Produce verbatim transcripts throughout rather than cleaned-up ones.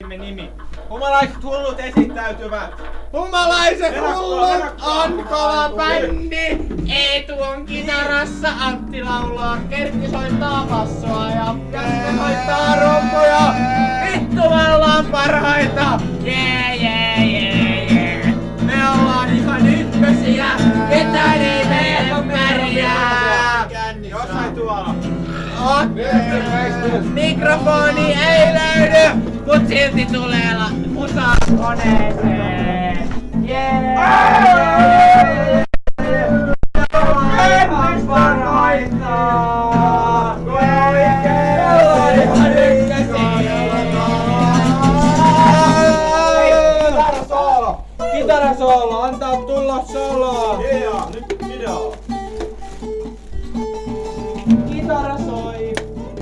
bändimme nimi. Humalaiset hullut esittäytyvät. Humalaiset hullut on kova bändi. Eetu on kitarassa, Antti laulaa, Kerkki soittaa bassoa ja Jaske soittaa rumpuja. Vittu me ollaan parhaita. Jee jee jee jee. Me ollaan ihan ykkösiä. Ketään ei meidän pärjää. Jossain tuolla. Mikrofoni ei löydy, mut silti tulee la musa koneeseen. Jee! Ennäs parhaita! Oikein! Ollaan ihan ykkösiä! Kitarasoolo! Kitarasoolo, antaa tulla soloa! Yeah, nyt video. Kitara soi!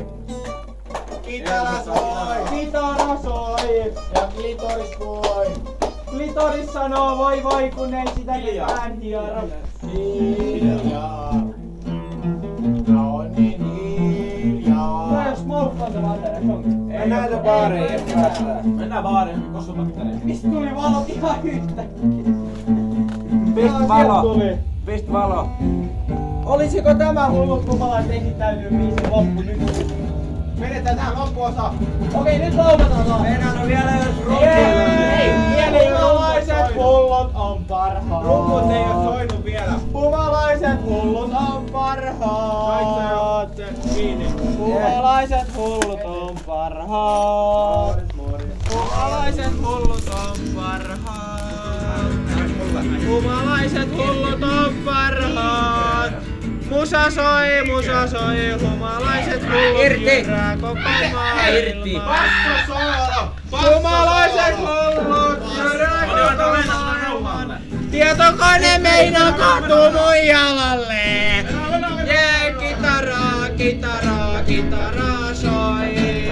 Kitara soi! Kitara soi! Ja klitoris voi. Klitoris sanoo voi voi kun ei sitä Hiljaa. ketään hiero. Hiljaa. Ja on niin hiljaa. No jos smolfanta vaan tänne onkin. Mennään näitä baariin, että päästään. Mennään baariin, kossumatteleen. Mistä tuli valot ihan yhtäkkiä? Pist valo! Pist valo! Olisiko tämä hullut humalaiset esittäytyy biisin loppu nyt? Vedetään tähän loppuosa! Okei, nyt lauletaan vaan. Meidän on vielä jos Jee! Ei, Humalaiset hullut on parhaat. Rumput ei oo soinut vielä. Humalaiset hullut on parhaat. Saitko jo se viini? Humalaiset hullut on parhaat. Humalaiset hullut on parhaat. Humalaiset hullut on parhaat. Musa soi, musa soi, humalaiset hullut jyrää koko maailmaa. Humalaiset hullut jyrää koko maailmaa. Tietokone meinaa kaatuu mun jalalle. Jee, kitaraa, kitaraa, kitaraa soi.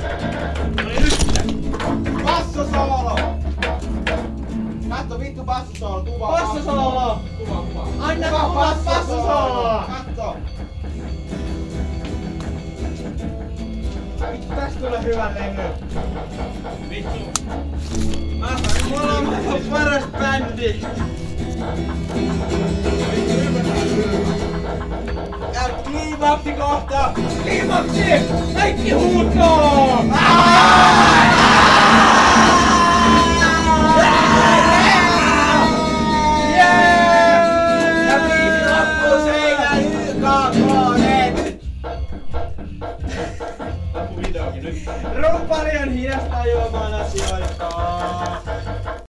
Bassosoolo! Katso vittu bassosoolo, kuva. Bassosoolo! Kuva, kuva. Anna kuva bassosooloa! Katso! Vittu, tästä tulee hyvä levy. Vittu. Molemmat on paras bändi. Ja kliimaksi kohta! Kliimaksi! Kaikki huutoo! Ja biisi loppuu seinään Y K K net! Loppu videokin nyt. Rumpali on hidasta juomaan asioita.